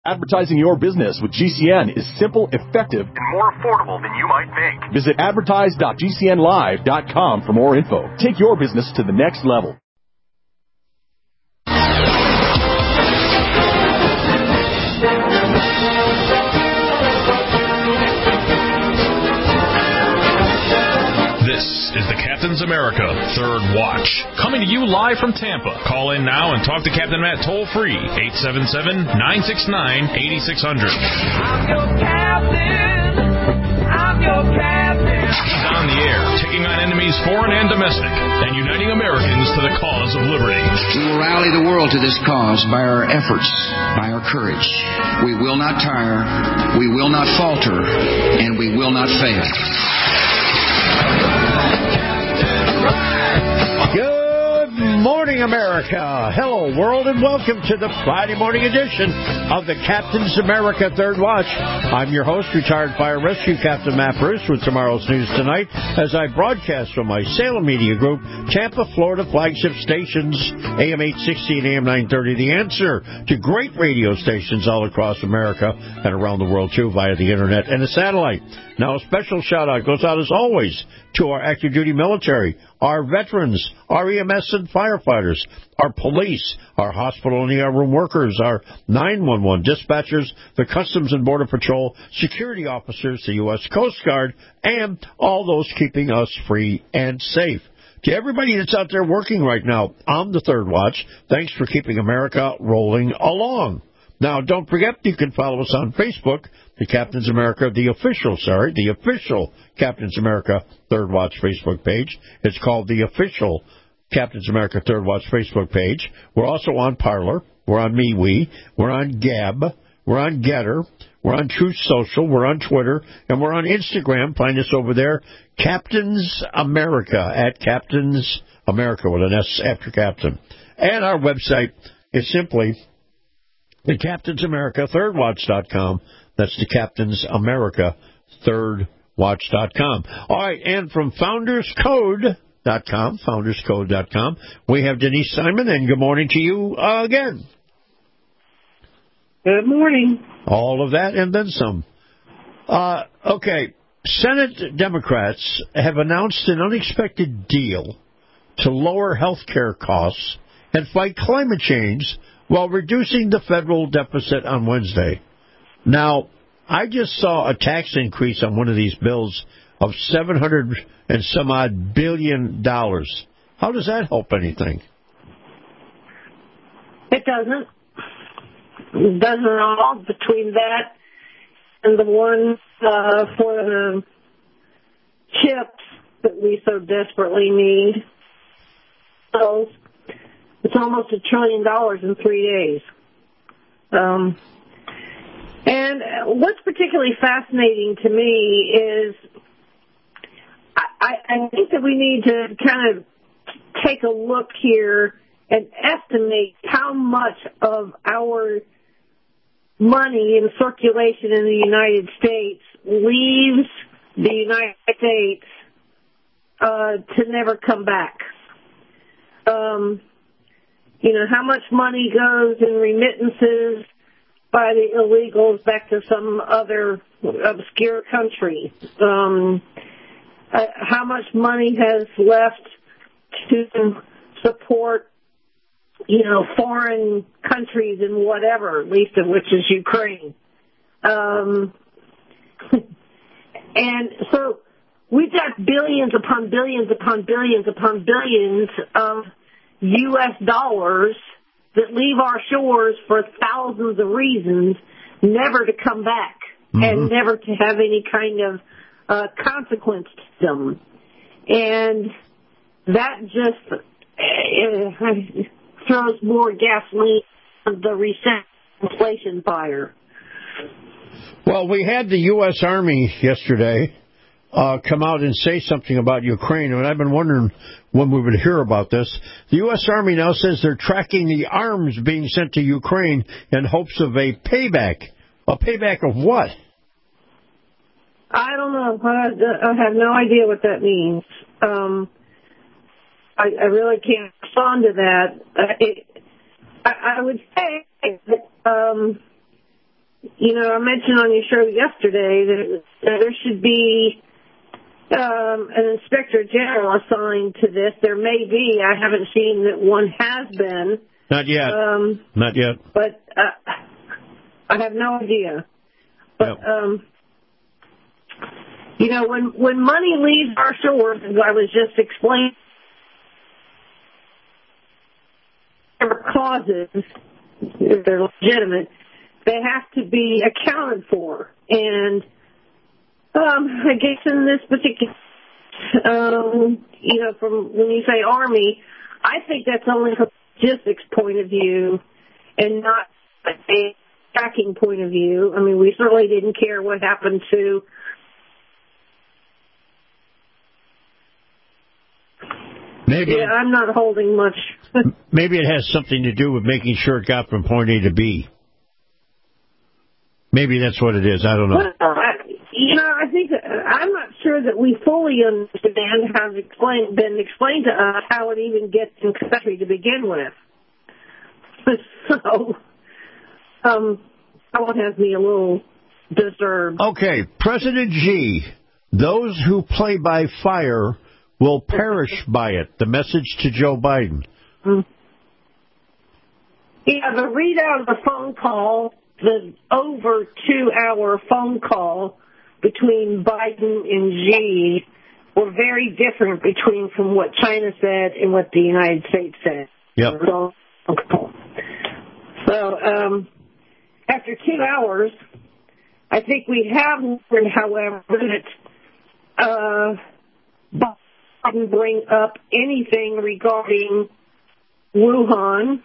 Advertising your business with GCN is simple, effective, and more affordable than you might think. Visit advertise.gcnlive.com for more info. Take your business to the next level. This is the Captain's America Third Watch, coming to you live from Tampa. Call in now and talk to Captain Matt toll-free, 877-969-8600. I'm your captain. I'm your captain. He's on the air, taking on enemies foreign and domestic, and uniting Americans to the cause of liberty. We will rally the world to this cause by our efforts, by our courage. We will not tire, we will not falter, and we will not fail. Good morning, America. Hello, world, and welcome to the Friday morning edition of the Captain's America Third Watch. I'm your host, retired fire rescue Captain Matt Bruce, with tomorrow's news tonight as I broadcast from my Salem Media Group, Tampa, Florida flagship stations, AM 860 and AM 930. The answer to great radio stations all across America and around the world, too, via the internet and the satellite. Now, a special shout-out goes out, as always, to our active duty military, our veterans, our EMS and firefighters, our police, our hospital and ER room workers, our 911 dispatchers, the Customs and Border Patrol, security officers, the U.S. Coast Guard, and all those keeping us free and safe. To everybody that's out there working right now on the Third Watch, thanks for keeping America rolling along. Now, don't forget, you can follow us on Facebook, the Captain's America, the official Captain's America Third Watch Facebook page. It's called the official Captain's America Third Watch Facebook page. We're also on Parler. We're on MeWe. We're on Gab. We're on Getter. We're on Truth Social. We're on Twitter. And we're on Instagram. Find us over there, Captain's America, at Captain's America with an S after Captain. And our website is simply the Captain's America ThirdWatch.com. That's the Captain's America ThirdWatch.com. All right, and from FoundersCode.com, we have Denise Simon, and good morning to you again. Good morning. All of that and then some. Okay, Senate Democrats have announced an unexpected deal to lower health care costs and fight climate change while reducing the federal deficit on Wednesday. Now, I just saw a tax increase on one of these bills of $700 and some odd billion. How does that help anything? It doesn't. It doesn't at all. Between that and the one for the chips that we so desperately need. So it's almost $1 trillion in 3 days. And what's particularly fascinating to me is I think that we need to kind of take a look here and estimate how much of our money in circulation in the United States leaves the United States to never come back. How much money goes in remittances by the illegals back to some other obscure country? How much money has left to support, foreign countries and whatever, least of which is Ukraine? And so we've got billions upon billions upon billions upon billions of U.S. dollars that leave our shores for thousands of reasons, never to come back and never to have any kind of consequence to them. And that just throws more gasoline on the recent inflation fire. Well, we had the U.S. Army yesterday come out and say something about Ukraine, and I've been wondering when we would hear about this. The U.S. Army now says they're tracking the arms being sent to Ukraine in hopes of a payback. A payback of what? I don't know. I have no idea what that means. I really can't respond to that. I would say that I mentioned on your show yesterday that there should be an inspector general assigned to this. There may be. I haven't seen that one has been. Not yet. Not yet. But I have no idea. But, when money leaves our shores, as I was just explaining, causes, if they're legitimate, they have to be accounted for. And I guess in this particular, from when you say Army, I think that's only from a logistics point of view and not a tracking point of view. I mean, we certainly didn't care what happened to I'm not holding much. Maybe it has something to do with making sure it got from point A to B. Maybe that's what it is. I don't know. Well, I think I'm not sure that we fully understand how it's been explained to us how it even gets in the country to begin with. So, that one has me a little disturbed. Okay, President Xi, those who play by fire will perish by it. The message to Joe Biden. Yeah, the readout of the phone call, the over 2-hour phone call between Biden and Xi were very different from what China said and what the United States said. Yep. So, after 2 hours, I think we have learned, however, that didn't bring up anything regarding Wuhan,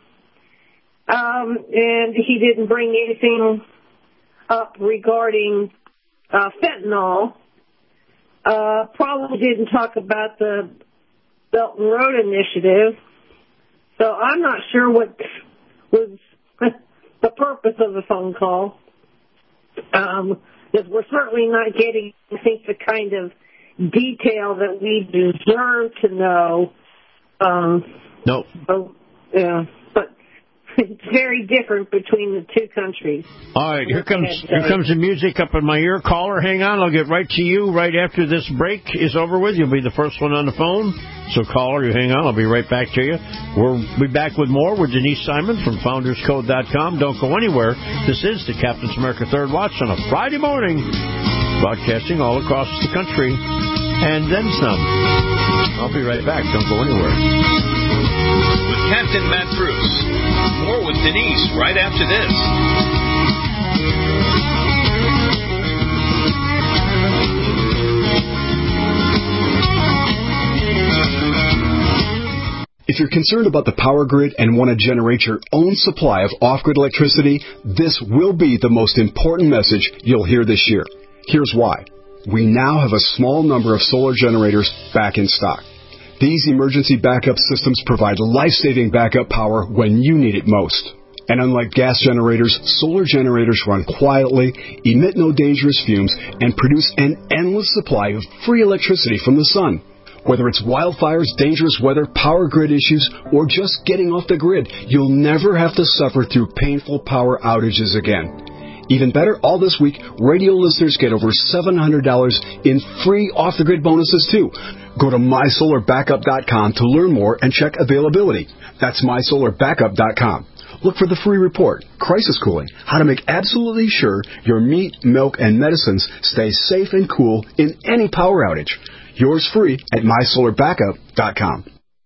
and he didn't bring anything up regarding fentanyl. Probably didn't talk about the Belt and Road Initiative. So I'm not sure what was the purpose of the phone call, because we're certainly not getting, I think, the kind of detail that we deserve to know. No. So, yeah, but it's very different between the two countries. All right, here comes the music up in my ear. Caller, hang on. I'll get right to you right after this break is over with. You'll be the first one on the phone. So, caller, you hang on. I'll be right back to you. We'll be back with more with Denise Simon from FoundersCode.com. Don't go anywhere. This is the Captain's America Third Watch on a Friday morning, broadcasting all across the country and then some. I'll be right back. Don't go anywhere. With Captain Matt Bruce. More with Denise right after this. If you're concerned about the power grid and want to generate your own supply of off-grid electricity, this will be the most important message you'll hear this year. Here's why. We now have a small number of solar generators back in stock. These emergency backup systems provide life-saving backup power when you need it most. And unlike gas generators, solar generators run quietly, emit no dangerous fumes, and produce an endless supply of free electricity from the sun. Whether it's wildfires, dangerous weather, power grid issues, or just getting off the grid, you'll never have to suffer through painful power outages again. Even better, all this week, radio listeners get over $700 in free off-the-grid bonuses, too. Go to MySolarBackup.com to learn more and check availability. That's MySolarBackup.com. Look for the free report, Crisis Cooling, how to make absolutely sure your meat, milk, and medicines stay safe and cool in any power outage. Yours free at MySolarBackup.com.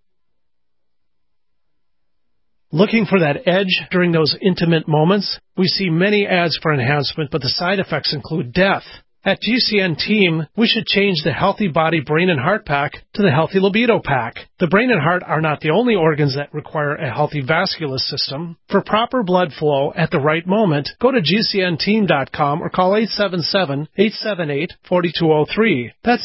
Looking for that edge during those intimate moments? We see many ads for enhancement, but the side effects include death. At GCN Team, we should change the Healthy Body, Brain, and Heart Pack to the Healthy Libido Pack. The brain and heart are not the only organs that require a healthy vascular system. For proper blood flow at the right moment, go to GCNteam.com or call 877-878-4203. That's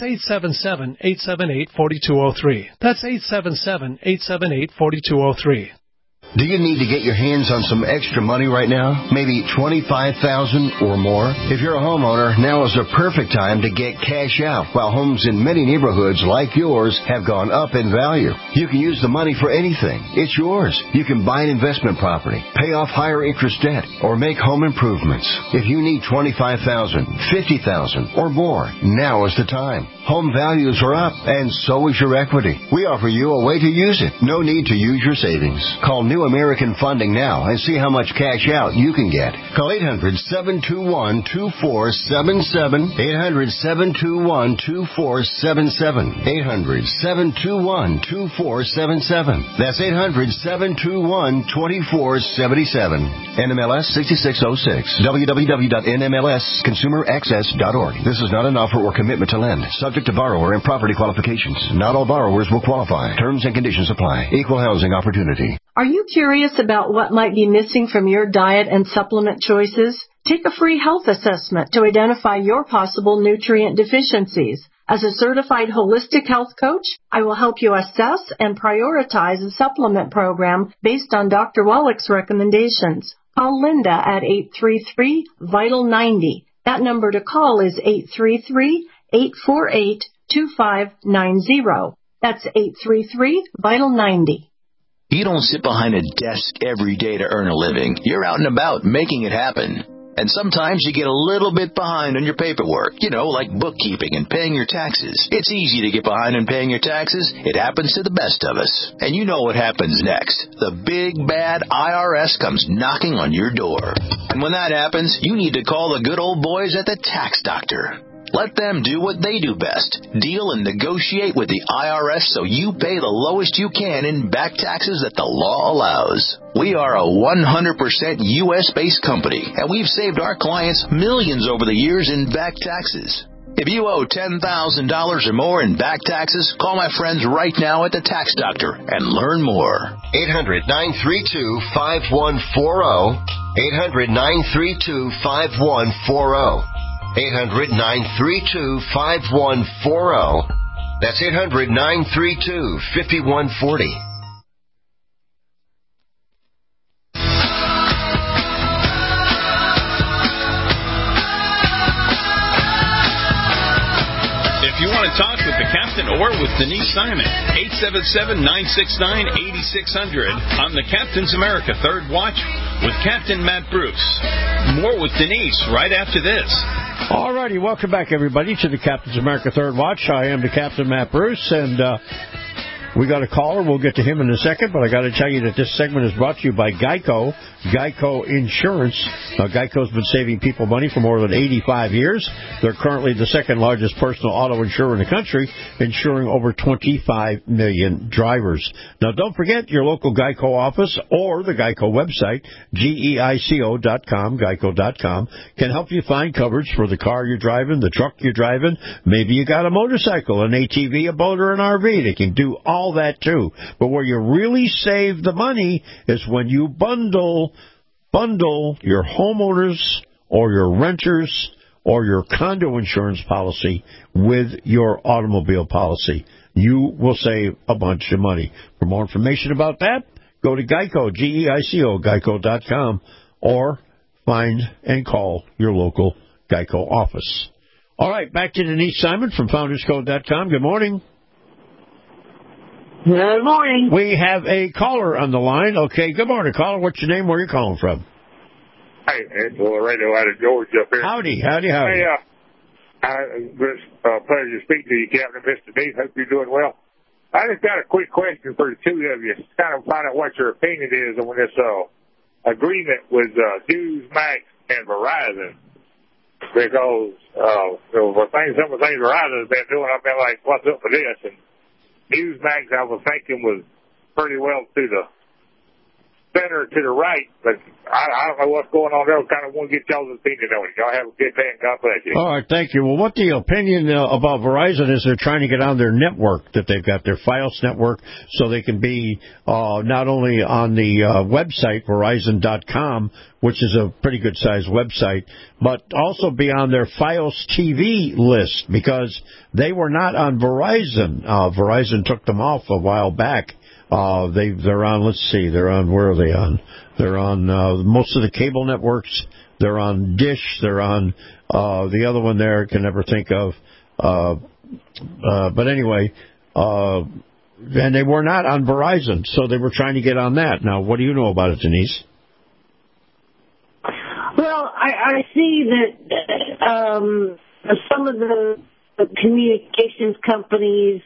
877-878-4203. That's 877-878-4203. Do you need to get your hands on some extra money right now? Maybe $25,000 or more? If you're a homeowner, now is the perfect time to get cash out while homes in many neighborhoods like yours have gone up in value. You can use the money for anything. It's yours. You can buy an investment property, pay off higher interest debt, or make home improvements. If you need $25,000, $50,000 or more, now is the time. Home values are up, and so is your equity. We offer you a way to use it. No need to use your savings. Call New American Funding now and see how much cash out you can get. Call 800-721-2477. 800-721-2477. 800-721-2477. That's 800-721-2477. NMLS 6606. www.nmlsconsumeraccess.org. This is not an offer or commitment to lend. Subject to borrower and property qualifications. Not all borrowers will qualify. Terms and conditions apply. Equal housing opportunity. Are you curious about what might be missing from your diet and supplement choices? Take a free health assessment to identify your possible nutrient deficiencies. As a certified holistic health coach, I will help you assess and prioritize a supplement program based on Dr. Wallach's recommendations. Call Linda at 833-VITAL-90. That number to call is 833-848-2590. That's 833-VITAL-90. You don't sit behind a desk every day to earn a living. You're out and about making it happen. And sometimes you get a little bit behind on your paperwork, like bookkeeping and paying your taxes. It's easy to get behind on paying your taxes. It happens to the best of us. And you know what happens next. The big, bad IRS comes knocking on your door. And when that happens, you need to call the good old boys at the Tax Doctor. Let them do what they do best. Deal and negotiate with the IRS so you pay the lowest you can in back taxes that the law allows. We are a 100% U.S.-based company, and we've saved our clients millions over the years in back taxes. If you owe $10,000 or more in back taxes, call my friends right now at the Tax Doctor and learn more. 800-932-5140. 800-932-5140. 800-932-5140. That's 800-932-5140. If you want to talk with the captain or with Denise Simon, 877-969-8600 on the Captain's America Third Watch with Captain Matt Bruce. More with Denise right after this. All righty, welcome back, everybody, to the Captain's America Third Watch. I am the Captain Matt Bruce, and we got a caller. We'll get to him in a second, but I got to tell you that this segment is brought to you by Geico, Geico Insurance. Geico's been saving people money for more than 85 years. They're currently the second largest personal auto insurer in the country, insuring over 25 million drivers. Now, don't forget your local Geico office or the Geico website, GEICO.com, Geico.com, can help you find coverage for the car you're driving, the truck you're driving. Maybe you got a motorcycle, an ATV, a boat, or an RV. They can do all that too. But where you really save the money is when you bundle your homeowners or your renters or your condo insurance policy with your automobile policy. You will save a bunch of money. For more information about that, go to Geico, GEICO, Geico.com, or find and call your local Geico office. All right, back to Denise Simon from FoundersCode.com. Good morning. Good morning. We have a caller on the line. Okay, good morning, caller. What's your name? Where are you calling from? Hey, it's Laredo out of Georgia up here. Howdy. Hey, it's a pleasure to speak to you, Captain Mr. D. Hope you're doing well. I just got a quick question for the two of you. Kind of find out what your opinion is on this agreement with Newsmax and Verizon. Because some of the things Verizon has been doing, I've been like, what's up with this? And Newsmax, I was thinking, was pretty well to the center to the right, but I don't know what's going on there. I kind of want to get y'all's opinion on it. Y'all have a good day and God bless you. All right, thank you. Well, what the opinion about Verizon is they're trying to get on their network that they've got, their Fios network, so they can be not only on the website, Verizon.com, which is a pretty good-sized website, but also be on their Fios TV list, because they were not on Verizon. Verizon took them off a while back. They're on. Let's see. They're on. Where are they on? They're on most of the cable networks. They're on Dish. They're on the other one there. I can never think of. But anyway, and they were not on Verizon, so they were trying to get on that. Now, what do you know about it, Denise? Well, I see that some of the communications companies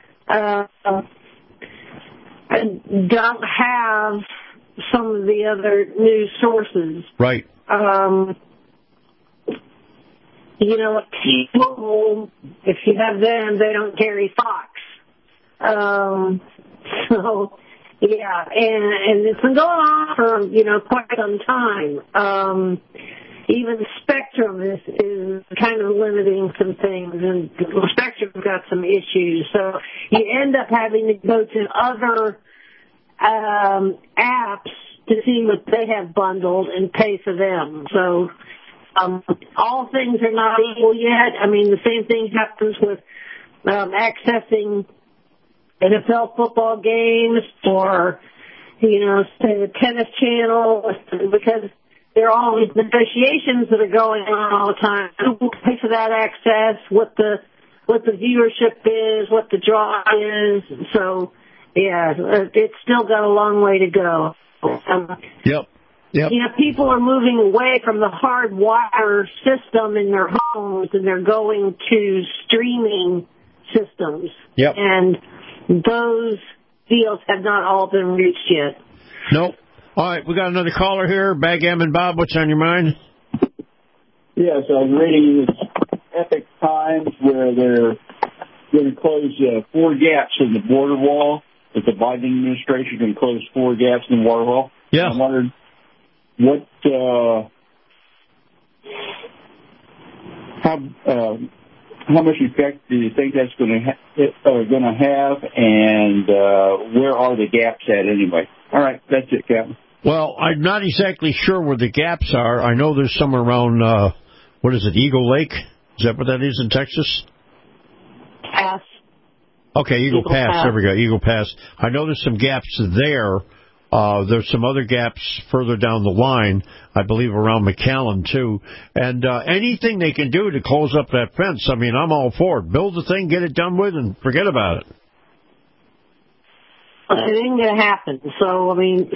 don't have some of the other news sources. Right. T-Mobile, if you have them, they don't carry Fox. So, yeah, and it's been going on for, quite some time. Even Spectrum is kind of limiting some things, and Spectrum's got some issues. So you end up having to go to other apps to see what they have bundled and pay for them. So all things are not equal yet. I mean, the same thing happens with accessing NFL football games or, say the tennis channel, because there are all these negotiations that are going on all the time. Who will pay for that access? What the viewership is? What the draw is? So, yeah, it's still got a long way to go. Yep. People are moving away from the hard wire system in their homes, and they're going to streaming systems. Yep. And those deals have not all been reached yet. Nope. All right, we got another caller here. Backgammon Bob, what's on your mind? Yes, I was reading this Epic Times where they're going to close 4 gaps in the border wall. That the Biden administration can close 4 gaps in the border wall. Yeah. I wondered how much effect do you think that's going to have, and where are the gaps at anyway? All right, that's it, Captain. Well, I'm not exactly sure where the gaps are. I know there's somewhere around, Eagle Lake? Is that what that is in Texas? Pass. Okay, Eagle Pass. There we go, Eagle Pass. I know there's some gaps there. There's some other gaps further down the line, I believe around McAllen, too. And anything they can do to close up that fence, I mean, I'm all for it. Build the thing, get it done with, and forget about it. It ain't going to happen. So, I mean,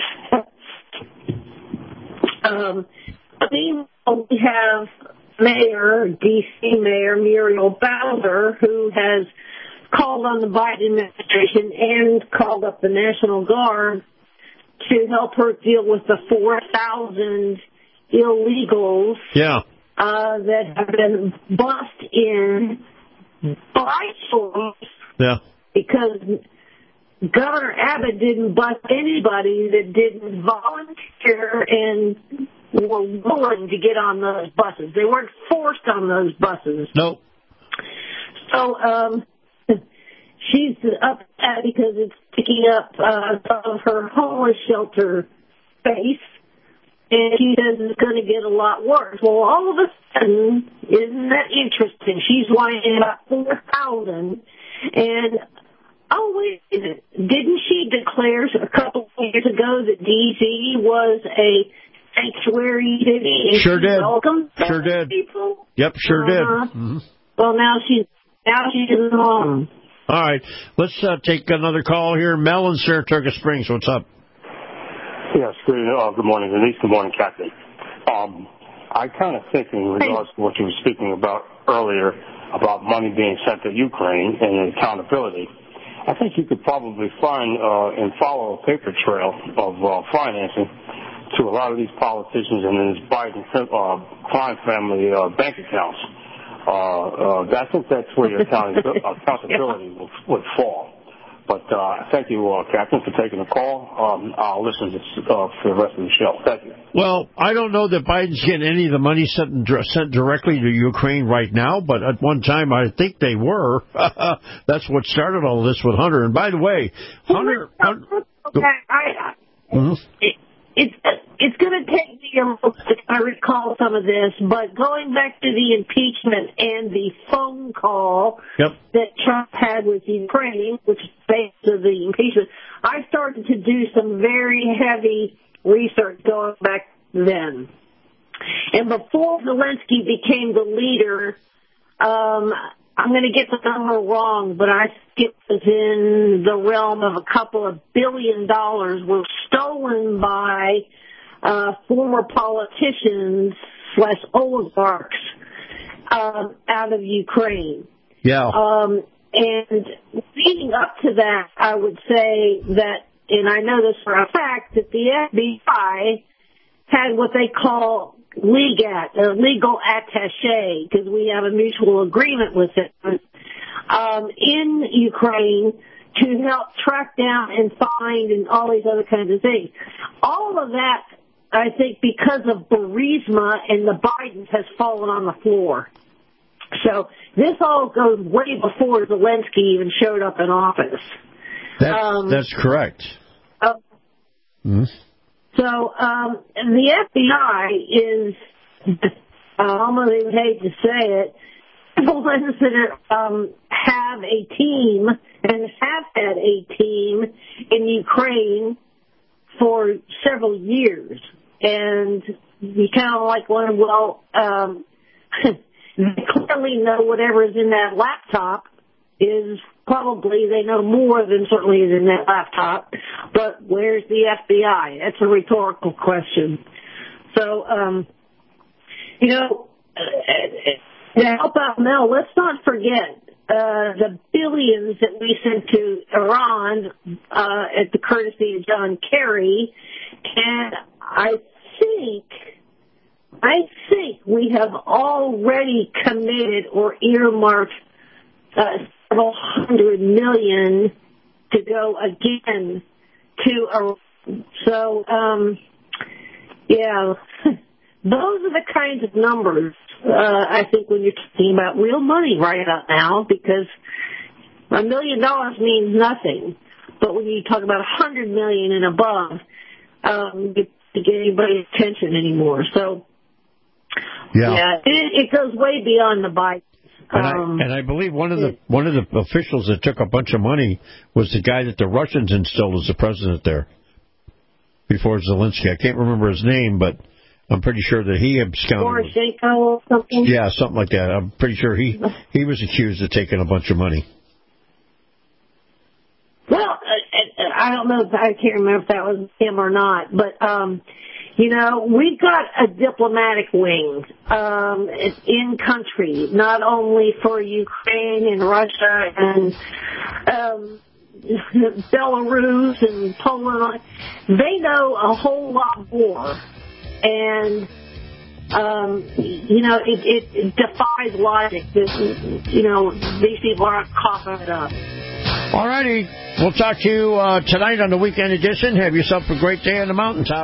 we have D.C. Mayor Muriel Bowser, who has called on the Biden administration and called up the National Guard to help her deal with the 4,000 illegals that have been bussed in by force. Yeah. Because Governor Abbott didn't bus anybody that didn't volunteer and were willing to get on those buses. They weren't forced on those buses. Nope. So she's upset because it's picking up some of her homeless shelter space, and she says it's going to get a lot worse. Well, all of a sudden, isn't that interesting? She's whining about 4,000, and wait a minute. Didn't she declare a couple of years ago that D.C. was a sanctuary city? Sure did. Welcome sure did. People? Yep, sure did. Mm-hmm. Well, now she's in home. All right. Let's take another call here. Mel in Saratoga Springs. What's up? Yes. Good morning, Denise. Good morning, Captain. I kind of think in regards to what you were speaking about earlier about money being sent to Ukraine and accountability, I think you could probably find and follow a paper trail of financing to a lot of these politicians and this Biden crime family bank accounts. I think that's where your accountability would fall. But thank you, Captain, for taking the call. I'll listen for the rest of the show. Thank you. Well, I don't know that Biden's getting any of the money sent directly to Ukraine right now, but at one time I think they were. That's what started all this with Hunter. And by the way, Hunter... It's going to take me a little bit to recall some of this, but going back to the impeachment and the phone call that Trump had with Ukraine, which is based on the impeachment, I started to do some very heavy research going back then. And before Zelensky became the leader, I'm going to get the number wrong, but I think it was in the realm of a couple of $1 billion were stolen by former politicians / oligarchs out of Ukraine. Yeah. And leading up to that, I would say that, and I know this for a fact, that the FBI had what they call legal attaché, because we have a mutual agreement with it, in Ukraine to help track down and find and all these other kinds of things. All of that, I think, because of Burisma and the Bidens, has fallen on the floor. So this all goes way before Zelensky even showed up in office. That's correct. So the FBI is, I almost even hate to say it, the ones that have a team and have had a team in Ukraine for several years. And you kind of like wonder, well, they clearly know whatever is in that laptop is probably, they know more than certainly is in that laptop, but where's the FBI? That's a rhetorical question. So, to help out Mel, let's not forget the billions that we sent to Iran at the courtesy of John Kerry, and I think we have already committed or earmarked several $100 million to go again to Iran. So, those are the kinds of numbers, I think, when you're talking about real money right about now, because $1 million means nothing. But when you talk about $100 million and above, to get anybody's attention anymore. So, it goes way beyond the Biden. And I believe one of the officials that took a bunch of money was the guy that the Russians installed as the president there before Zelensky. I can't remember his name, but I'm pretty sure that he absconded. Poroshenko or something? Yeah, something like that. I'm pretty sure he was accused of taking a bunch of money. Well, I don't know, I can't remember if that was him or not, but we've got a diplomatic wing in country, not only for Ukraine and Russia and Belarus and Poland. They know a whole lot more, and it defies logic that these people aren't coughing it up. All righty, we'll talk to you tonight on the Weekend Edition. Have yourself a great day on the mountaintop.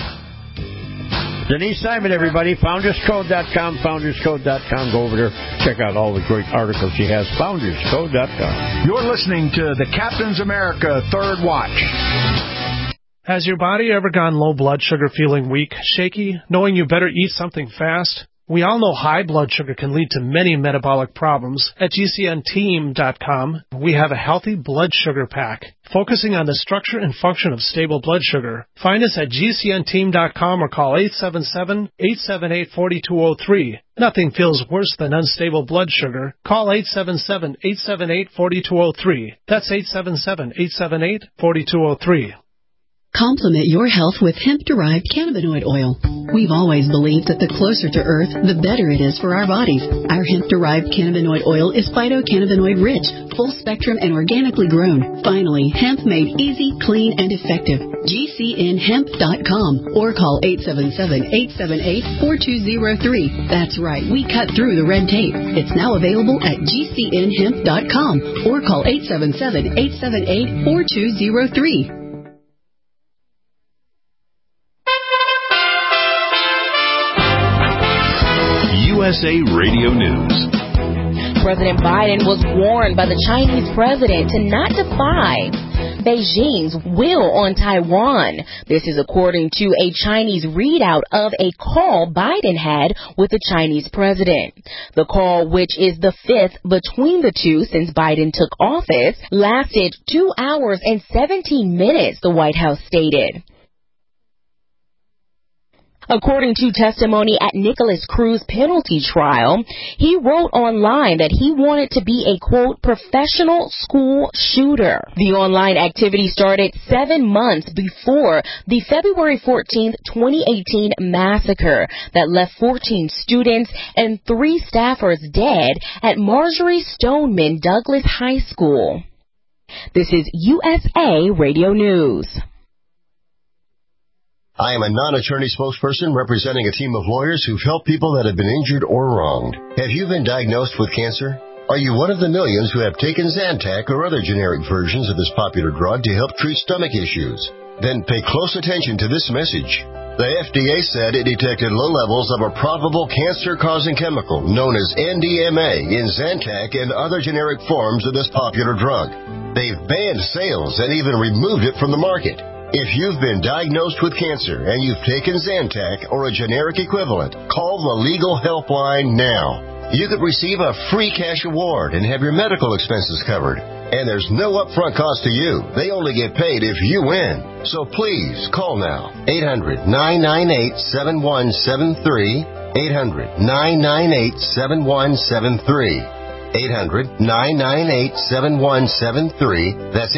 Denise Simon, everybody, FoundersCode.com, FoundersCode.com. Go over there, check out all the great articles she has, FoundersCode.com. You're listening to the Captain's America Third Watch. Has your body ever gone low blood sugar, feeling weak, shaky, knowing you better eat something fast? We all know high blood sugar can lead to many metabolic problems. At GCNteam.com, we have a healthy blood sugar pack, focusing on the structure and function of stable blood sugar. Find us at GCNteam.com or call 877-878-4203. Nothing feels worse than unstable blood sugar. Call 877-878-4203. That's 877-878-4203. Complement your health with hemp-derived cannabinoid oil. We've always believed that the closer to Earth, the better it is for our bodies. Our hemp-derived cannabinoid oil is phytocannabinoid-rich, full-spectrum, and organically grown. Finally, hemp made easy, clean, and effective. GCNhemp.com or call 877-878-4203. That's right, we cut through the red tape. It's now available at GCNhemp.com or call 877-878-4203. USA Radio News. President Biden was warned by the Chinese president to not defy Beijing's will on Taiwan. This is according to a Chinese readout of a call Biden had with the Chinese president. The call, which is the fifth between the two since Biden took office, lasted 2 hours and 17 minutes, the White House stated. According to testimony at Nicholas Cruz's penalty trial, he wrote online that he wanted to be a, quote, professional school shooter. The online activity started 7 months before the February 14th, 2018 massacre that left 14 students and 3 staffers dead at Marjorie Stoneman Douglas High School. This is USA Radio News. I am a non-attorney spokesperson representing a team of lawyers who've helped people that have been injured or wronged. Have you been diagnosed with cancer? Are you one of the millions who have taken Zantac or other generic versions of this popular drug to help treat stomach issues? Then pay close attention to this message. The FDA said it detected low levels of a probable cancer-causing chemical known as NDMA in Zantac and other generic forms of this popular drug. They've banned sales and even removed it from the market. If you've been diagnosed with cancer and you've taken Zantac or a generic equivalent, call the Legal Helpline now. You could receive a free cash award and have your medical expenses covered. And there's no upfront cost to you. They only get paid if you win. So please call now. 800-998-7173. 800-998-7173. 800-998-7173. That's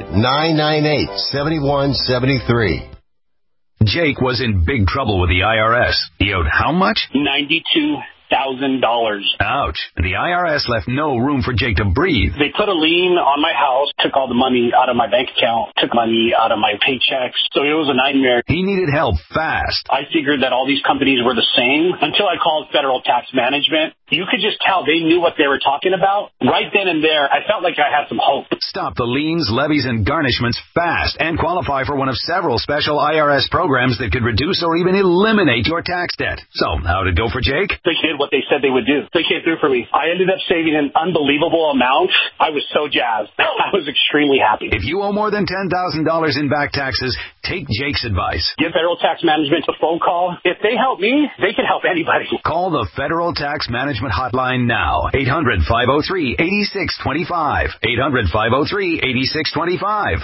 800-998-7173. Jake was in big trouble with the IRS. He owed how much? $92,000. Ouch. The IRS left no room for Jake to breathe. They put a lien on my house, took all the money out of my bank account, took money out of my paychecks. So it was a nightmare. He needed help fast. I figured that all these companies were the same until I called Federal Tax Management. You could just tell they knew what they were talking about. Right then and there, I felt like I had some hope. Stop the liens, levies, and garnishments fast and qualify for one of several special IRS programs that could reduce or even eliminate your tax debt. So, how'd it go for Jake? They did what they said they would do. They came through for me. I ended up saving an unbelievable amount. I was so jazzed. I was extremely happy. If you owe more than $10,000 in back taxes, take Jake's advice. Give Federal Tax Management a phone call. If they help me, they can help anybody. Call the Federal Tax Management hotline now. 800-503-8625. 800-503-8625.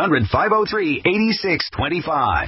800-503-8625.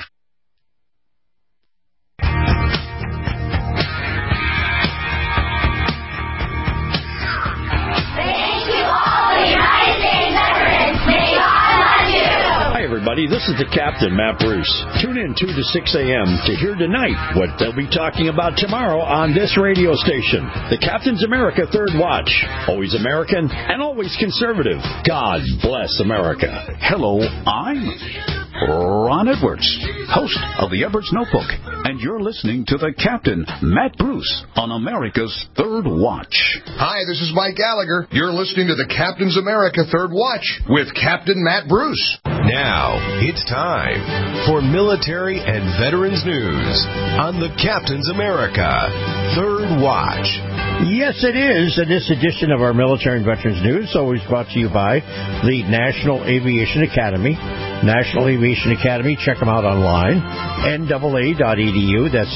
Everybody, this is the Captain, Matt Bruce. Tune in 2 to 6 a.m. to hear tonight what they'll be talking about tomorrow on this radio station. The Captain's America Third Watch. Always American and always conservative. God bless America. Hello, I'm Ron Edwards, host of the Edwards Notebook, and you're listening to the Captain, Matt Bruce, on America's Third Watch. Hi, this is Mike Gallagher. You're listening to the Captain's America Third Watch with Captain Matt Bruce. Now, it's time for military and veterans news on the Captain's America Third Watch. Yes, it is. And this edition of our military and veterans news always brought to you by the National Aviation Academy. National Aviation Academy, check them out online, NAA.edu. That's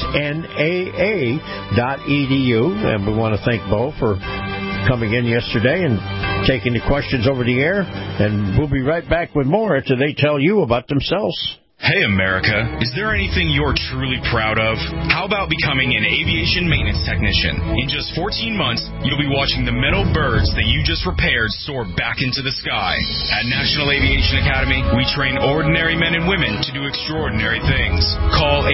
NAA.edu. And we want to thank Bo for coming in yesterday and taking the questions over the air. And we'll be right back with more after they tell you about themselves. Hey, America, is there anything you're truly proud of? How about becoming an aviation maintenance technician? In just 14 months, you'll be watching the metal birds that you just repaired soar back into the sky. At National Aviation Academy, we train ordinary men and women to do extraordinary things. Call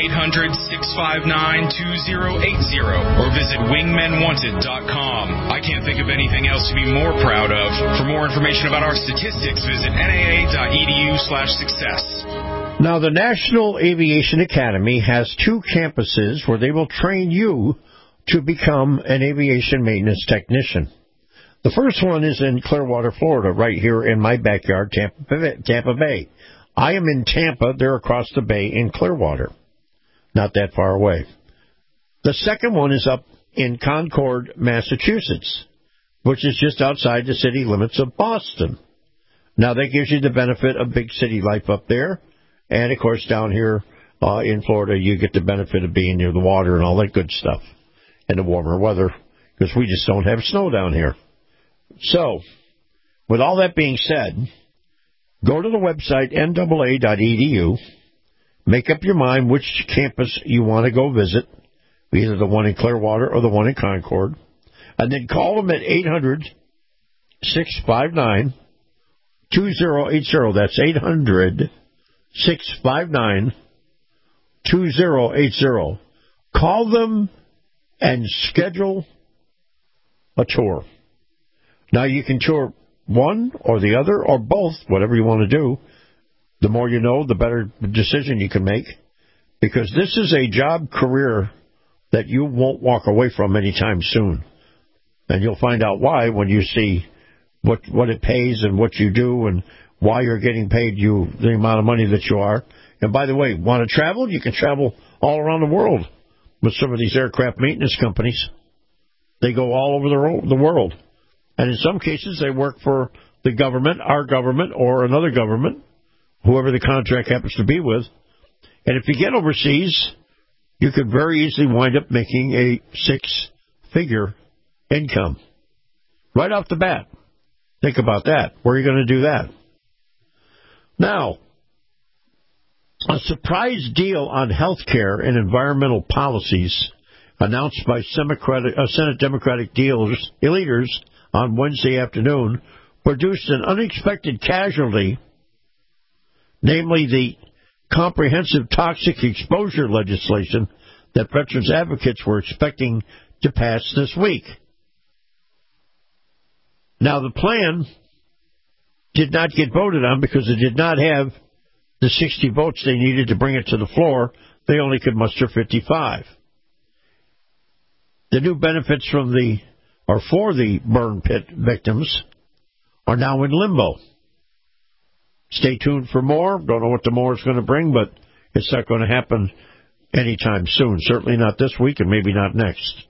800-659-2080 or visit wingmenwanted.com. I can't think of anything else to be more proud of. For more information about our statistics, visit naa.edu/success. Now, the National Aviation Academy has 2 campuses where they will train you to become an aviation maintenance technician. The first one is in Clearwater, Florida, right here in my backyard, Tampa Bay. I am in Tampa. They're across the bay in Clearwater, not that far away. The second one is up in Concord, Massachusetts, which is just outside the city limits of Boston. Now, that gives you the benefit of big city life up there. And, of course, down here in Florida, you get the benefit of being near the water and all that good stuff and the warmer weather, because we just don't have snow down here. So, with all that being said, go to the website, NAA.edu, make up your mind which campus you want to go visit, either the one in Clearwater or the one in Concord, and then call them at 800-659-2080. That's 800-659-2080. Call them and schedule a tour. Now, you can tour one or the other or both, whatever you want to do. The more you know, the better decision you can make, because this is a job career that you won't walk away from anytime soon. And you'll find out why when you see what it pays and what you do and why you're getting paid the amount of money that you are. And by the way, want to travel? You can travel all around the world with some of these aircraft maintenance companies. They go all over the world. And in some cases, they work for the government, our government, or another government, whoever the contract happens to be with. And if you get overseas, you could very easily wind up making a six-figure income right off the bat. Think about that. Where are you going to do that? Now, a surprise deal on health care and environmental policies announced by Senate Democratic leaders on Wednesday afternoon produced an unexpected casualty, namely the comprehensive toxic exposure legislation that veterans advocates were expecting to pass this week. Now, the plan did not get voted on because it did not have the 60 votes they needed to bring it to the floor. They only could muster 55. The new benefits for the burn pit victims are now in limbo. Stay tuned for more. Don't know what the more is going to bring, but it's not going to happen anytime soon. Certainly not this week and maybe not next.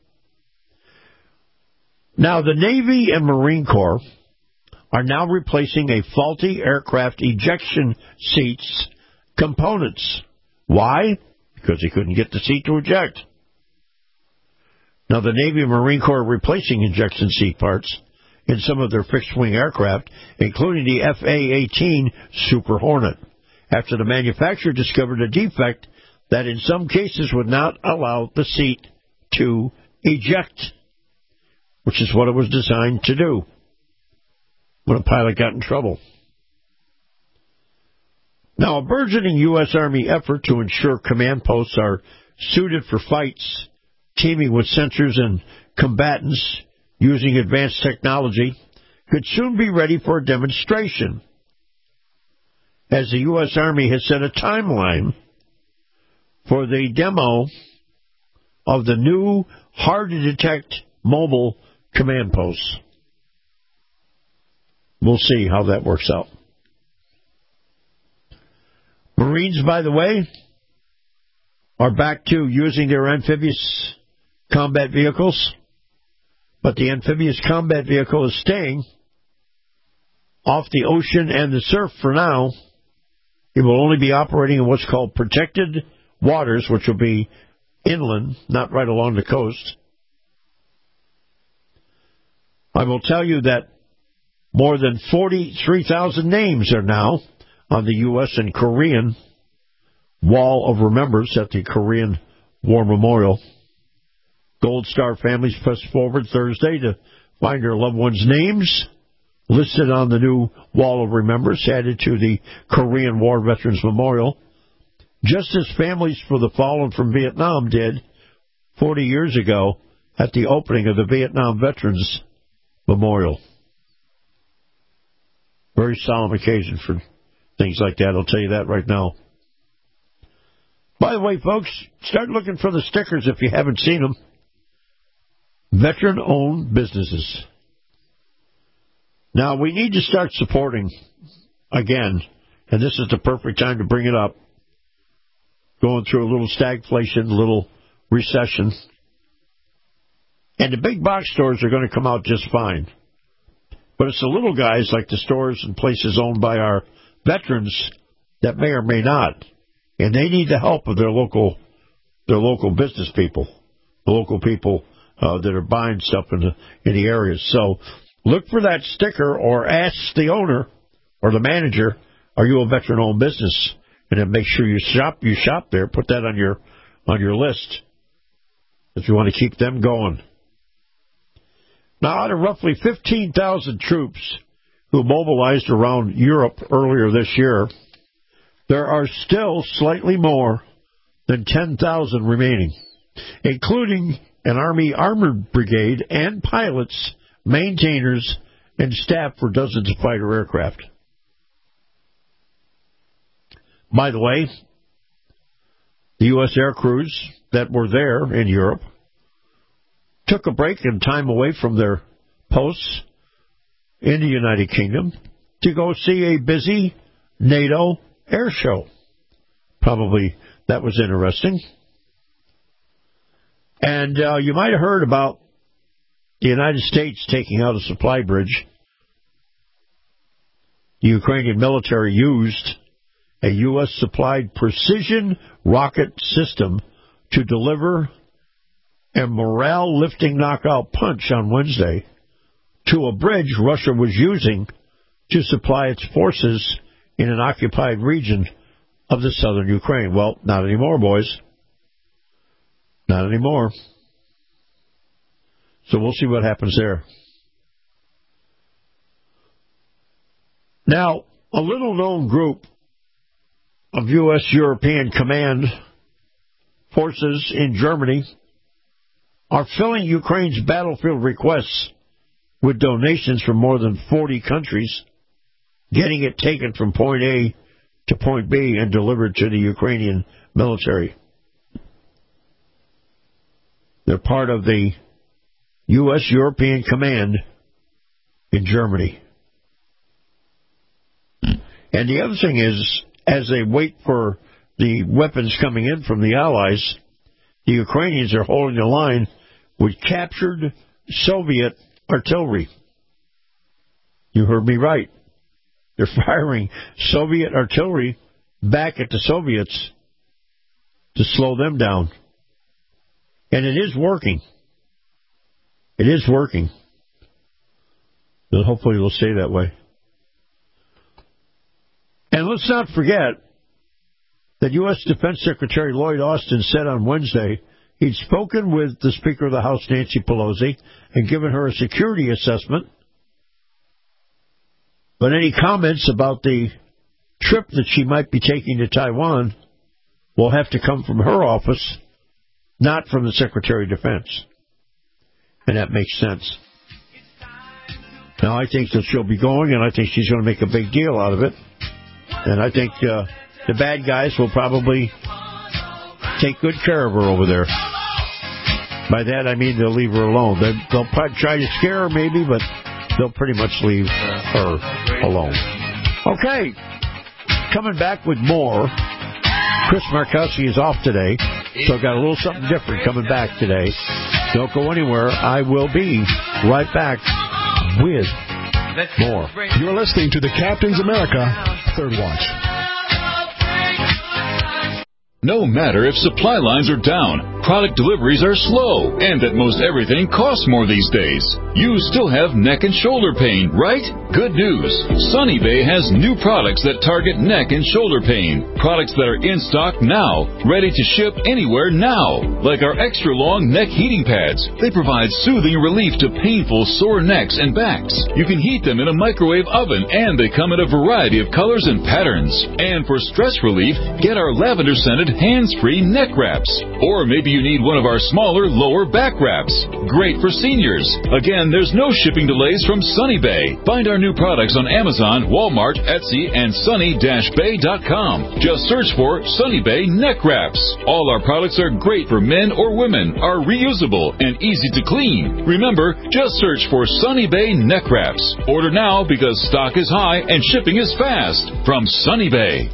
Now, the Navy and Marine Corps are now replacing a faulty aircraft ejection seat's components. Why? Because they couldn't get the seat to eject. Now, the Navy and Marine Corps are replacing ejection seat parts in some of their fixed-wing aircraft, including the F/A-18 Super Hornet, after the manufacturer discovered a defect that in some cases would not allow the seat to eject, which is what it was designed to do when a pilot got in trouble. Now, a burgeoning U.S. Army effort to ensure command posts are suited for fights teaming with sensors and combatants using advanced technology could soon be ready for a demonstration, as the U.S. Army has set a timeline for the demo of the new hard-to-detect mobile command posts. We'll see how that works out. Marines, by the way, are back to using their amphibious combat vehicles, but the amphibious combat vehicle is staying off the ocean and the surf for now. It will only be operating in what's called protected waters, which will be inland, not right along the coast. I will tell you that more than 43,000 names are now on the U.S. and Korean Wall of Remembrance at the Korean War Memorial. Gold Star families pressed forward Thursday to find their loved ones' names listed on the new Wall of Remembrance added to the Korean War Veterans Memorial, just as families for the fallen from Vietnam did 40 years ago at the opening of the Vietnam Veterans Memorial. Very solemn occasion for things like that, I'll tell you that right now. By the way, folks, start looking for the stickers if you haven't seen them. Veteran-owned businesses. Now, we need to start supporting, again, and this is the perfect time to bring it up, going through a little stagflation, a little recession, and the big box stores are going to come out just fine. But it's the little guys like the stores and places owned by our veterans that may or may not. And they need the help of their local business people, the local people that are buying stuff in the areas. So look for that sticker or ask the owner or the manager, are you a veteran-owned business? And then make sure you shop there. Put that on your list if you want to keep them going. Now, out of roughly 15,000 troops who mobilized around Europe earlier this year, there are still slightly more than 10,000 remaining, including an Army armored brigade and pilots, maintainers, and staff for dozens of fighter aircraft. By the way, the U.S. air crews that were there in Europe took a break and time away from their posts in the United Kingdom to go see a busy NATO air show. Probably that was interesting. And you might have heard about the United States taking out a supply bridge. The Ukrainian military used a U.S.-supplied precision rocket system to deliver a morale-lifting knockout punch on Wednesday to a bridge Russia was using to supply its forces in an occupied region of the southern Ukraine. Well, not anymore, boys. Not anymore. So we'll see what happens there. Now, a little-known group of U.S. European Command forces in Germany are filling Ukraine's battlefield requests with donations from more than 40 countries, getting it taken from point A to point B and delivered to the Ukrainian military. They're part of the U.S. European Command in Germany. And the other thing is, as they wait for the weapons coming in from the Allies, the Ukrainians are holding the line with captured Soviet artillery. You heard me right. They're firing Soviet artillery back at the Soviets to slow them down. And it is working. It is working. And hopefully it'll stay that way. And let's not forget that U.S. Defense Secretary Lloyd Austin said on Wednesday he'd spoken with the Speaker of the House, Nancy Pelosi, and given her a security assessment. But any comments about the trip that she might be taking to Taiwan will have to come from her office, not from the Secretary of Defense. And that makes sense. Now, I think that she'll be going, and I think she's going to make a big deal out of it. And I think the bad guys will probably take good care of her over there. By that, I mean they'll leave her alone. They'll probably try to scare her maybe, but they'll pretty much leave her alone. Okay, coming back with more. Chris Markowski is off today, so I've got a little something different coming back today. Don't go anywhere. I will be right back with more. You're listening to the Captain's America Third Watch. No matter if supply lines are down, product deliveries are slow, and that most everything costs more these days, you still have neck and shoulder pain, right? Good news. Sunny Bay has new products that target neck and shoulder pain. Products that are in stock now, ready to ship anywhere now. Like our extra long neck heating pads. They provide soothing relief to painful sore necks and backs. You can heat them in a microwave oven, and they come in a variety of colors and patterns. And for stress relief, get our lavender scented hands-free neck wraps. Or maybe you need one of our smaller lower back wraps. Great for seniors. Again, there's no shipping delays from Sunny Bay. Find our new products on Amazon, Walmart, Etsy, and sunny-bay.com. Just search for Sunny Bay neck wraps. All our products are great for men or women, are reusable, and easy to clean. Remember, just search for Sunny Bay neck wraps. Order now because stock is high and shipping is fast. From Sunny Bay.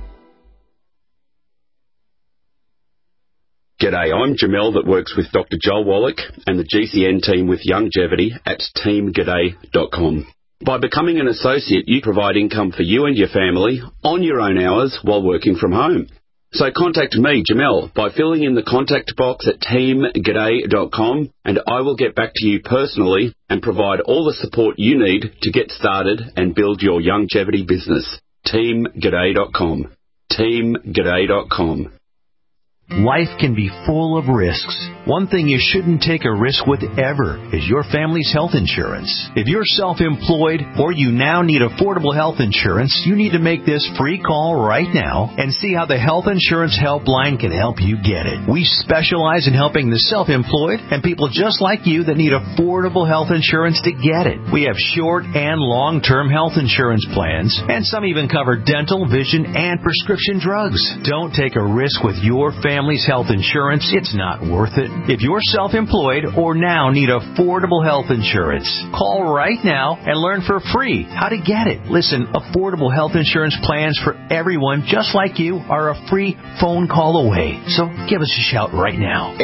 G'day, I'm Jamel that works with Dr. Joel Wallach and the GCN team with Longevity at teamg'day.com. By becoming an associate, you provide income for you and your family on your own hours while working from home. So contact me, Jamel, by filling in the contact box at teamg'day.com, and I will get back to you personally and provide all the support you need to get started and build your longevity business. teamg'day.com. teamg'day.com. Life can be full of risks. One thing you shouldn't take a risk with ever is your family's health insurance. If you're self-employed or you now need affordable health insurance, you need to make this free call right now and see how the Health Insurance Helpline can help you get it. We specialize in helping the self-employed and people just like you that need affordable health insurance to get it. We have short and long-term health insurance plans, and some even cover dental, vision, and prescription drugs. Don't take a risk with your family's health insurance. It's not worth it. If you're self-employed or now need affordable health insurance, call right now and learn for free how to get it. Listen, affordable health insurance plans for everyone just like you are a free phone call away. So give us a shout right now.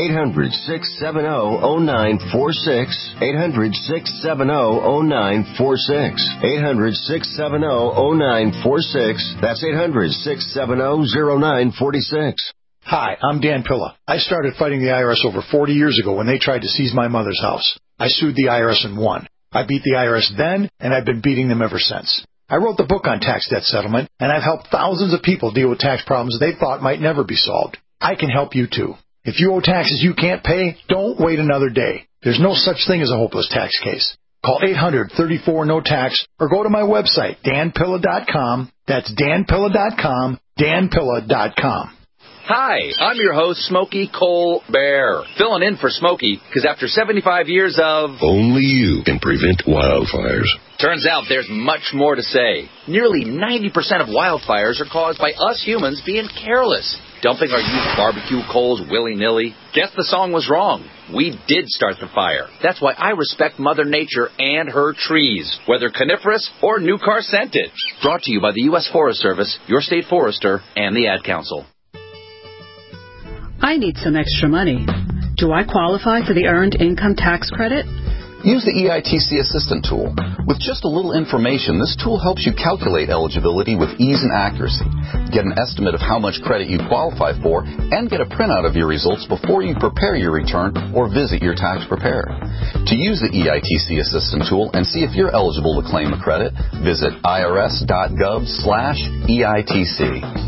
800-670-0946. 800-670-0946. 800-670-0946. That's 800-670-0946. Hi, I'm Dan Pilla. I started fighting the IRS over 40 years ago when they tried to seize my mother's house. I sued the IRS and won. I beat the IRS then, and I've been beating them ever since. I wrote the book on tax debt settlement, and I've helped thousands of people deal with tax problems they thought might never be solved. I can help you too. If you owe taxes you can't pay, don't wait another day. There's no such thing as a hopeless tax case. Call 800-34-NO-TAX or go to my website, danpilla.com. That's danpilla.com, danpilla.com. Hi, I'm your host, Smokey Colbert, filling in for Smokey, because after 75 years of... Only you can prevent wildfires. Turns out there's much more to say. Nearly 90% of wildfires are caused by us humans being careless, dumping our used barbecue coals willy-nilly. Guess the song was wrong. We did start the fire. That's why I respect Mother Nature and her trees, whether coniferous or new car scented. Brought to you by the U.S. Forest Service, your state forester, and the Ad Council. I need some extra money. Do I qualify for the Earned Income Tax Credit? Use the EITC Assistant tool. With just a little information, this tool helps you calculate eligibility with ease and accuracy. Get an estimate of how much credit you qualify for, and get a printout of your results before you prepare your return or visit your tax preparer. To use the EITC Assistant tool and see if you're eligible to claim a credit, visit irs.gov/EITC.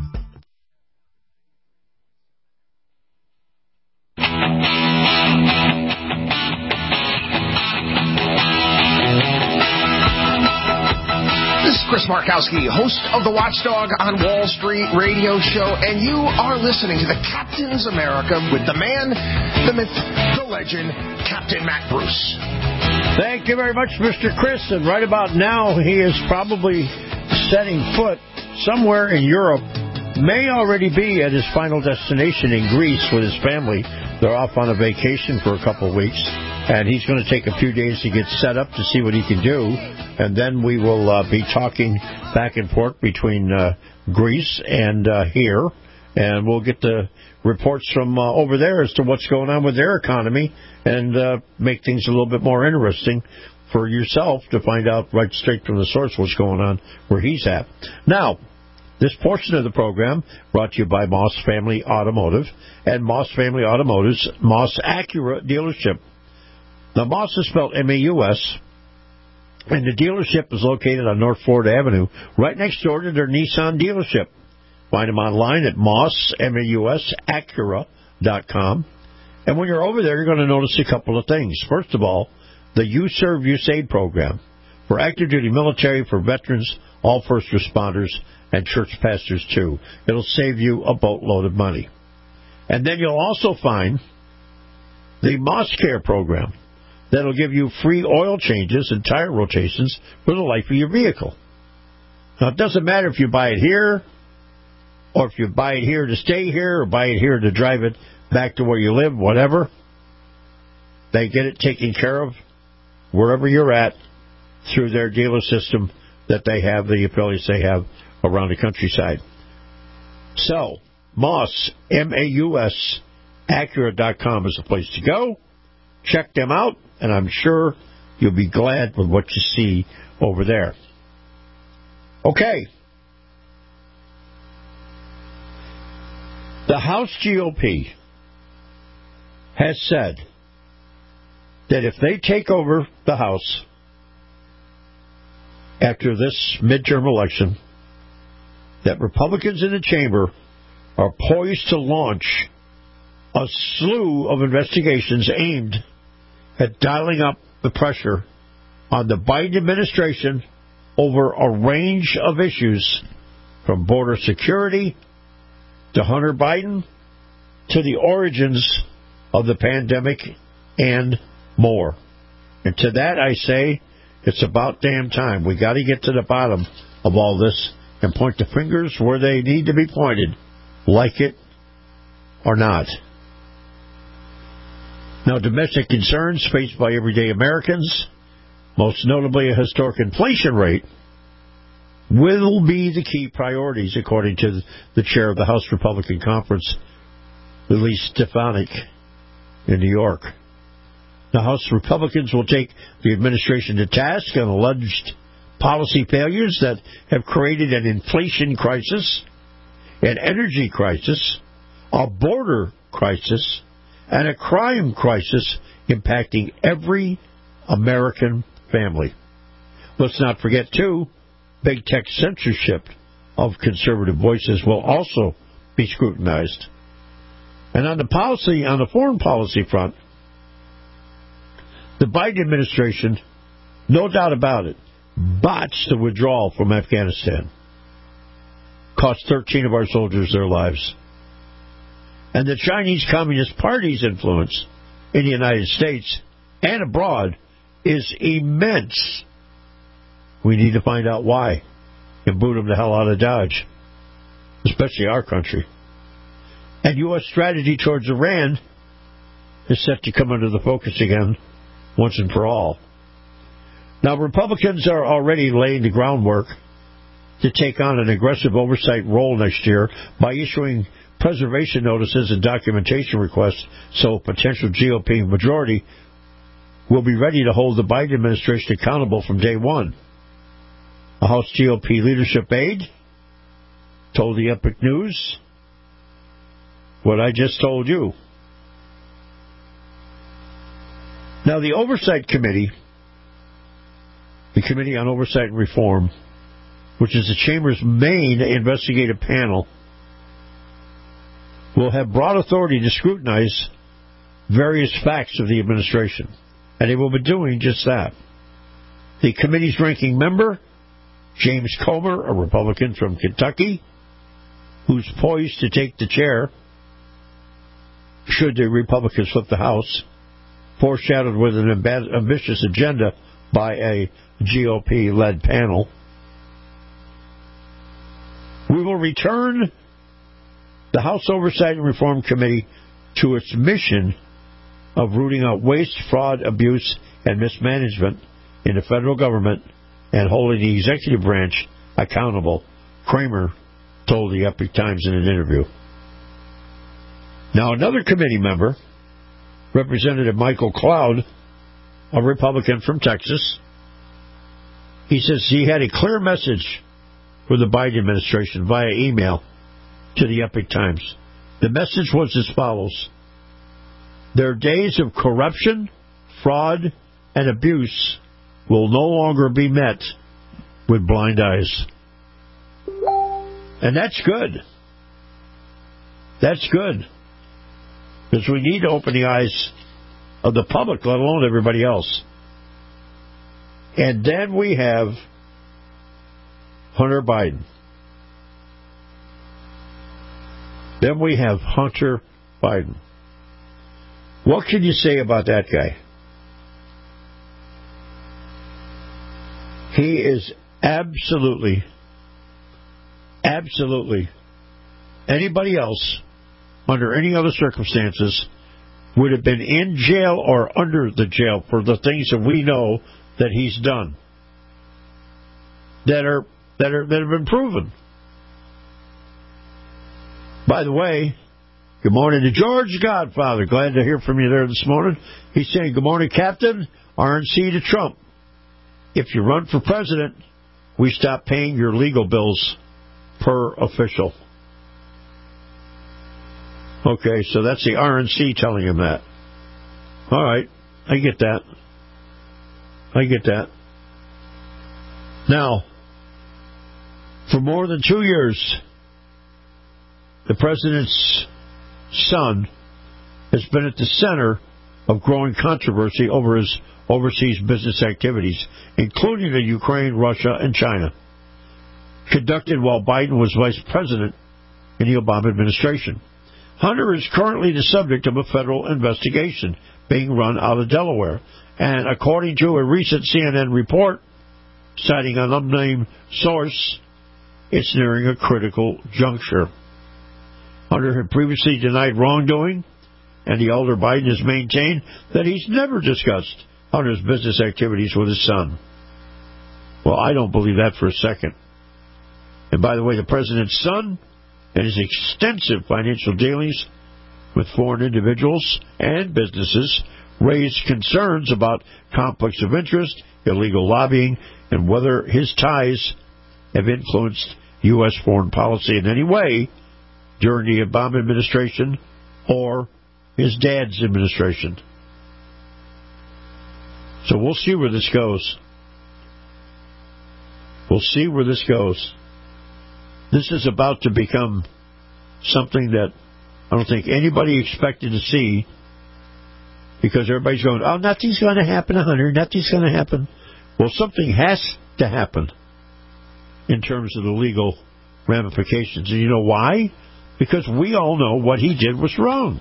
Chris Markowski, host of the Watchdog on Wall Street radio show, and you are listening to the Captain's America with the man, the myth, the legend, Captain Matt Bruce. Thank you very much, Mr. Chris. And right about now, he is probably setting foot somewhere in Europe, may already be at his final destination in Greece with his family. They're off on a vacation for a couple of weeks, and he's going to take a few days to get set up to see what he can do. And then we will be talking back and forth between Greece and here, and we'll get the reports from over there as to what's going on with their economy and make things a little bit more interesting for yourself to find out right straight from the source what's going on where he's at. Now, this portion of the program brought to you by Moss Family Automotive and Moss Family Automotive's Moss Acura dealership. Now, Moss is spelled M-A-U-S, and the dealership is located on North Florida Avenue, right next door to their Nissan dealership. Find them online at Acura.com. And when you're over there, you're going to notice a couple of things. First of all, the You Serve, You Save program for active duty military, for veterans, all first responders, and church pastors, too. It'll save you a boatload of money. And then you'll also find the Moss Care program. That'll give you free oil changes and tire rotations for the life of your vehicle. Now, it doesn't matter if you buy it here, or if you buy it here to stay here, or buy it here to drive it back to where you live, whatever. They get it taken care of wherever you're at through their dealer system that they have, the affiliates they have around the countryside. So, Moss, M-A-U-S, Acura.com is the place to go. Check them out, and I'm sure You'll be glad with what you see over there. Okay. The House GOP has said that if they take over the House after this midterm election, that Republicans in the chamber are poised to launch a slew of investigations aimed at dialing up the pressure on the Biden administration over a range of issues, from border security to Hunter Biden to the origins of the pandemic and more. And to that I say, it's about damn time. We got to get to the bottom of all this and point the fingers where they need to be pointed, like it or not. Now, domestic concerns faced by everyday Americans, most notably a historic inflation rate, will be the key priorities, according to the chair of the House Republican Conference, Elise Stefanik, in New York. The House Republicans will take the administration to task on alleged policy failures that have created an inflation crisis, an energy crisis, a border crisis, and a crime crisis impacting every American family. Let's not forget, too, big tech censorship of conservative voices will also be scrutinized. And on the foreign policy front, the Biden administration, no doubt about it, botched the withdrawal from Afghanistan. Cost 13 of our soldiers their lives. And the Chinese Communist Party's influence in the United States and abroad is immense. We need to find out why and boot them the hell out of Dodge, especially our country. And U.S. strategy towards Iran is set to come under the focus again, once and for all. Now, Republicans are already laying the groundwork to take on an aggressive oversight role next year by issuing preservation notices and documentation requests so a potential GOP majority will be ready to hold the Biden administration accountable from day one. A House GOP leadership aide told the Epic News what I just told you. Now, the Oversight Committee, the Committee on Oversight and Reform, which is the Chamber's main investigative panel, will have broad authority to scrutinize various facts of the administration. And they will be doing just that. The committee's ranking member, James Comer, a Republican from Kentucky, who's poised to take the chair should the Republicans flip the House, foreshadowed with an ambitious agenda by a GOP-led panel. We will return the House Oversight and Reform Committee to its mission of rooting out waste, fraud, abuse, and mismanagement in the federal government and holding the executive branch accountable, Kramer told the Epoch Times in an interview. Now, another committee member, Representative Michael Cloud, a Republican from Texas, he says he had a clear message for the Biden administration via email to the Epoch Times. The message was as follows: their days of corruption, fraud, and abuse will no longer be met with blind eyes. And that's good. That's good. Because we need to open the eyes of the public, let alone everybody else. And then we have Hunter Biden. Then we have Hunter Biden. What can you say about that guy? He is absolutely, anybody else, under any other circumstances, would have been in jail or under the jail for the things that we know that he's done, that have been proven. By the way, Good morning to George Godfather. Glad to hear from you there this morning. He's saying, good morning, Captain. RNC to Trump. If you run for president, we stop paying your legal bills per official. Okay, so that's the RNC telling him that. All right, I get that. Now, for more than 2 years, the president's son has been at the center of growing controversy over his overseas business activities, including the Ukraine, Russia, and China, conducted while Biden was vice president in the Obama administration. Hunter is currently the subject of a federal investigation being run out of Delaware, and according to a recent CNN report, citing an unnamed source, it's nearing a critical juncture. Hunter had previously denied wrongdoing, and the elder Biden has maintained that he's never discussed Hunter's business activities with his son. Well, I don't believe that for a second. And by the way, the president's son and his extensive financial dealings with foreign individuals and businesses raised concerns about conflicts of interest, illegal lobbying, and whether his ties have influenced U.S. foreign policy in any way during the Obama administration or his dad's administration. So we'll see where this goes. This is about to become something that I don't think anybody expected to see, because everybody's going, oh, nothing's going to happen, Hunter, nothing's going to happen. Well, something has to happen in terms of the legal ramifications. And you know why? Because we all know what he did was wrong.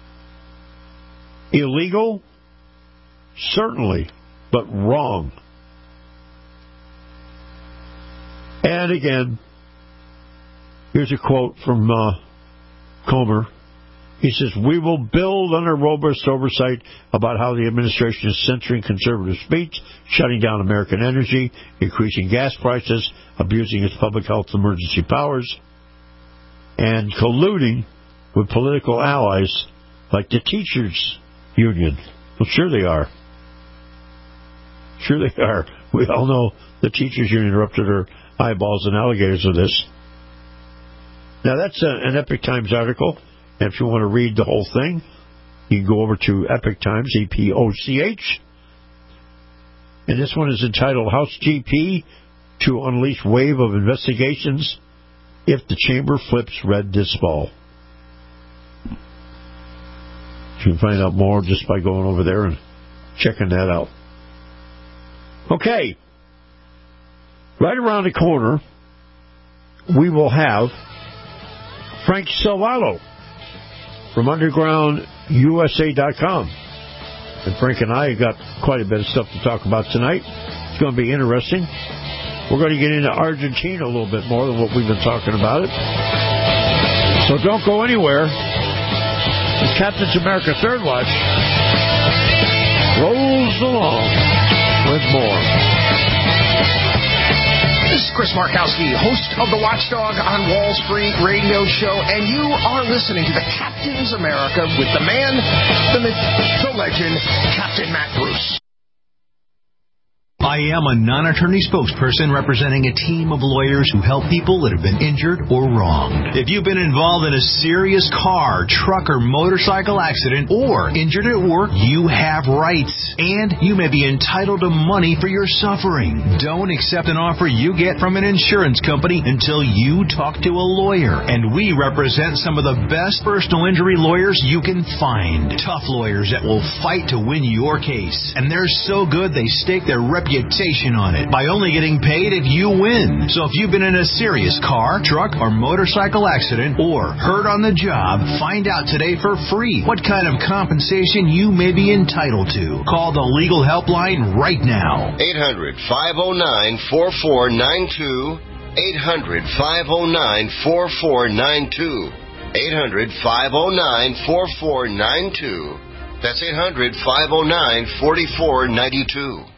Illegal, certainly, but wrong. And again, here's a quote from Comer. He says, we will build under robust oversight about how the administration is censoring conservative speech, shutting down American energy, increasing gas prices, abusing its public health emergency powers, and colluding with political allies like the teachers' union. Well, sure they are. We all know the teachers' union are up to their eyeballs and alligators with this. Now, that's an Epoch Times article. And if you want to read the whole thing, you can go over to Epoch Times, EPOCH. And this one is entitled House GP to Unleash Wave of Investigations if the Chamber Flips Red this Fall. You can find out more just by going over there and checking that out. Okay. Right around the corner, we will have Frank Salvato from UndergroundUSA.com. And Frank and I have got quite a bit of stuff to talk about tonight. It's going to be interesting. We're going to get into Argentina a little bit more than what we've been talking about it. So don't go anywhere. The Captain's America Third Watch rolls along with more. This is Chris Markowski, host of the Watchdog on Wall Street radio show, and you are listening to the Captain's America with the man, the myth, the legend, Captain Matt Bruce. I am a non-attorney spokesperson representing a team of lawyers who help people that have been injured or wronged. If you've been involved in a serious car, truck, or motorcycle accident or injured at work, you have rights, and you may be entitled to money for your suffering. Don't accept an offer you get from an insurance company until you talk to a lawyer. And we represent some of the best personal injury lawyers you can find. Tough lawyers that will fight to win your case. And they're so good they stake their reputation on it by only getting paid if you win. So if you've been in a serious car, truck, or motorcycle accident or hurt on the job, find out today for free what kind of compensation you may be entitled to. Call the legal helpline right now. 800-509-4492. 800-509-4492. 800-509-4492. That's 800-509-4492.